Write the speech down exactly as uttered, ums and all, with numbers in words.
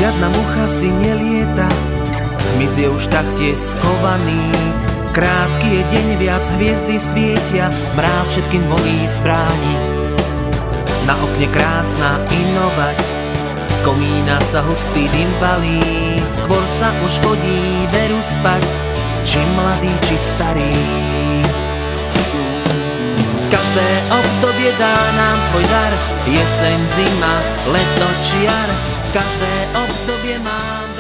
žiadna mucha si nelieta, hmyz je už taktiež schovaný. Krátky je deň, viac hviezdy svietia, mráv všetkým volí zbráni. Na okne krásna inovať, z komína sa hustý dym valí. Skôr sa už chodí veru spať, či mladý, či starý. Každé obdobie dá nám svoj dar, jeseň, zima, leto či jar. Každé obdobie mám